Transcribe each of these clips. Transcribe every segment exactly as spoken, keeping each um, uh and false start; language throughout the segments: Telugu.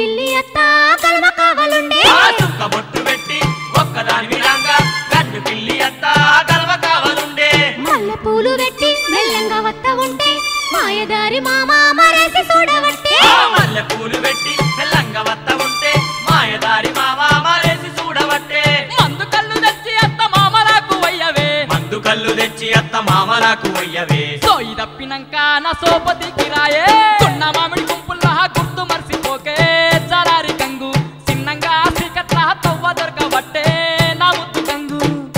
పిల్లి అత్త కలమ కావలుండే చుక్కబొట్టు పెట్టి ఒక్కదాని విధంగా గన్ను పిల్లి అత్త కలమ కావలుండే మల్లె పూలు పెట్టి మెల్లంగా వత్త ఉంటే మాయదారి మామ మరేసి చూడవట్టే మల్లె పూలు పెట్టి మెల్లంగా వత్త ఉంటే మాయదారి మామ మరేసి చూడవట్టే మందు కళ్ళు తెచ్చి అత్త మామలకు వయ్యవే మందు కళ్ళు తెచ్చి అత్త మామలకు వయ్యవే సోయి తప్పినాక నా సోపతికి రాయే కొన్న మామిడి గుంపుల్లో గుర్తు మర్చిపోకే జరారి గంగు చిన్నంగా సీకట్ల తవ్వ దొరకబట్టే నా ముద్దు గంగు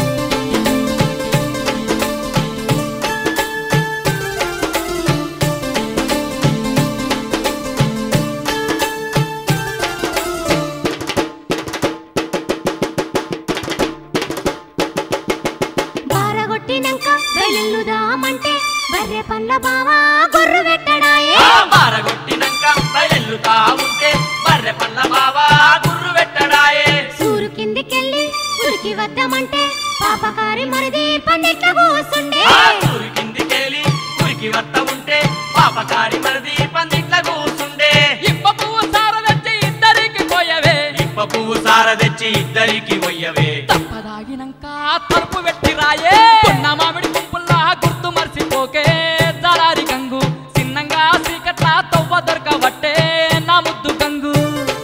బారగొట్టినాక బయలుదామంటే బర్రె పండ్ల బావా గొర్రు పెట్టడాయే బారగొట్టినాక బయలుతా ఉంటే బర్రె పండ్ల బావా గుర్రు పెట్టడాయే సూరు కిందికెళ్ళి ఉరికి వద్దామంటే పాపకారి మరిది పందిట్ల కూసుండే సూరి కిందికెళ్ళి ఉరికి వత్త ఉంటే పాపకారి మరిది పందిట్ల కూసుండే ఇప్ప పువ్వు సార తెచ్చి ఇద్దరికి పోయవే ఇప్ప పువ్వు సార తెచ్చి ఇద్దరికి వయ్యవే తప్పదాగినాక తలుపు పెట్టి రాయే కొన్న మామిడి గుంపుల్లో గుర్తు మర్చిపోకే జరారి గంగు చిన్నంగా సీకట్ల తవ్వ దొరకబట్టే నా ముద్దు గంగు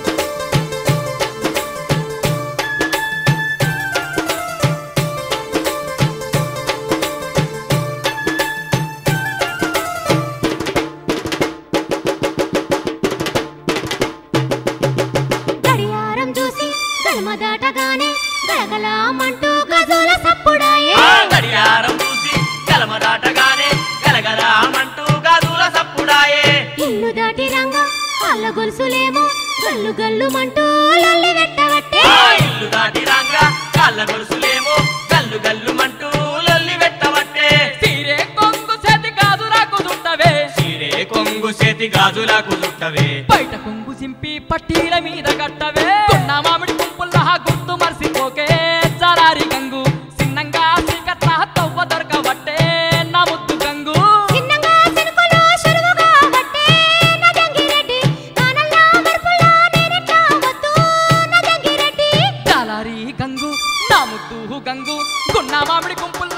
గడియారం చూసి గడమ దాటగానే గలగలామంటూ గజోల సప్పుడాయే గడియారం చూసి కలమ దాటగానే గలగలామంటూ గాజుల సప్పుడాయే ఇల్లు దాటి రంగా కాళ్ళ గొలుసులేమో గల్లు గల్లుమంటూ లల్లి పెట్టవట్టే ఇల్లు దాటి రాంగా కాళ్ళ గొలుసులేమో గల్లు గల్లుమంటూ లొల్లి పెట్టవట్టే సీరే కొంగు చేతి గాజులకు చుట్టవే చీరే కొంగు చేతి గాజులకు చుట్టవే బయట కొంగు సింపి పట్టీల మీద కట్టవే కొన్న మామిడి గుంపుల్లో గుర్తు మర్చిపోకే జరారి గంగు చిన్నంగా సీకట్ల తవ్వ దొరకబట్టే నా ముద్దు గంగు చిన్నగా సినుకులో షురువుగా వట్టే నా జంగిరెడ్డి కానల్లా మరుపులా నేనెట్లా వద్దు నా జంగిరెడ్డి జలారి గంగు నా ముద్దు గంగు కొన్న మామిడి గుంపుల్లో